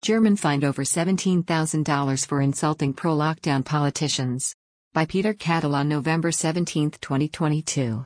German fined over $17,000 for insulting pro-lockdown politicians. By Peter Cattle on November 17, 2022.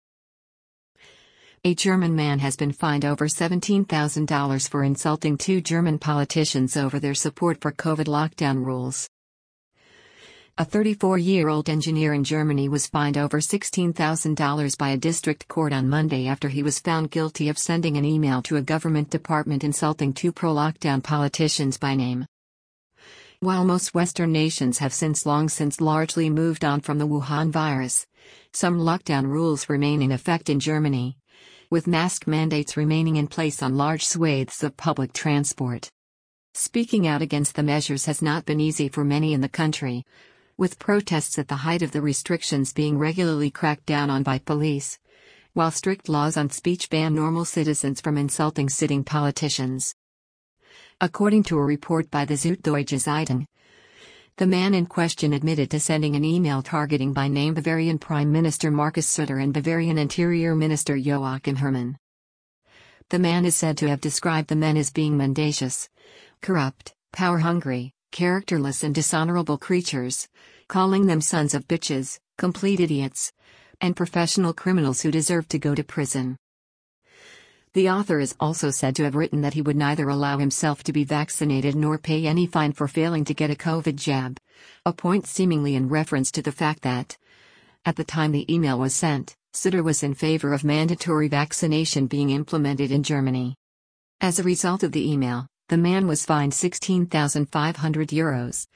A German man has been fined over $17,000 for insulting two German politicians over their support for COVID lockdown rules. A 34-year-old engineer in Germany was fined over $16,000 by a district court on Monday after he was found guilty of sending an email to a government department insulting two pro-lockdown politicians by name. While most Western nations have since largely moved on from the Wuhan virus, some lockdown rules remain in effect in Germany, with mask mandates remaining in place on large swathes of public transport. Speaking out against the measures has not been easy for many in the country, with protests at the height of the restrictions being regularly cracked down on by police, while strict laws on speech ban normal citizens from insulting sitting politicians. According to a report by the Süddeutsche Zeitung, the man in question admitted to sending an email targeting by name Bavarian Prime Minister Markus Söder and Bavarian Interior Minister Joachim Herrmann. The man is said to have described the men as being mendacious, corrupt, power-hungry, characterless and dishonorable creatures, calling them sons of bitches, complete idiots, and professional criminals who deserve to go to prison. The author is also said to have written that he would neither allow himself to be vaccinated nor pay any fine for failing to get a COVID jab, a point seemingly in reference to the fact that, at the time the email was sent, Söder was in favor of mandatory vaccination being implemented in Germany. As a result of the email, the man was fined €16,500,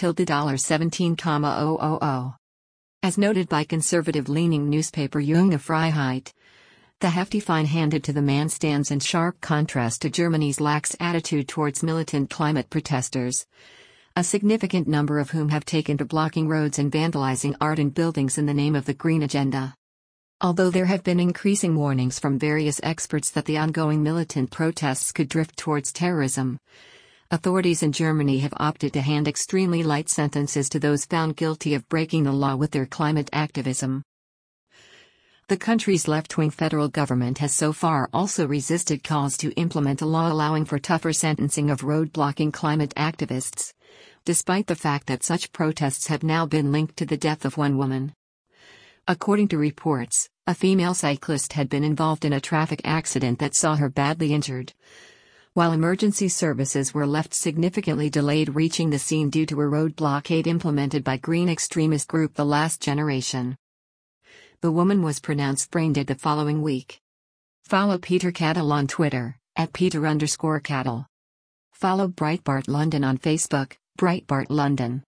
$17,000. As noted by conservative-leaning newspaper Junge Freiheit, the hefty fine handed to the man stands in sharp contrast to Germany's lax attitude towards militant climate protesters, a significant number of whom have taken to blocking roads and vandalizing art and buildings in the name of the Green Agenda. Although there have been increasing warnings from various experts that the ongoing militant protests could drift towards terrorism, authorities in Germany have opted to hand extremely light sentences to those found guilty of breaking the law with their climate activism. The country's left-wing federal government has so far also resisted calls to implement a law allowing for tougher sentencing of road-blocking climate activists, despite the fact that such protests have now been linked to the death of one woman. According to reports, a female cyclist had been involved in a traffic accident that saw her badly injured, while emergency services were left significantly delayed reaching the scene due to a road blockade implemented by green extremist group The Last Generation. The woman was pronounced brain dead the following week. Follow Peter Cattle on Twitter, @Peter_Cattle. Follow Breitbart London on Facebook, Breitbart London.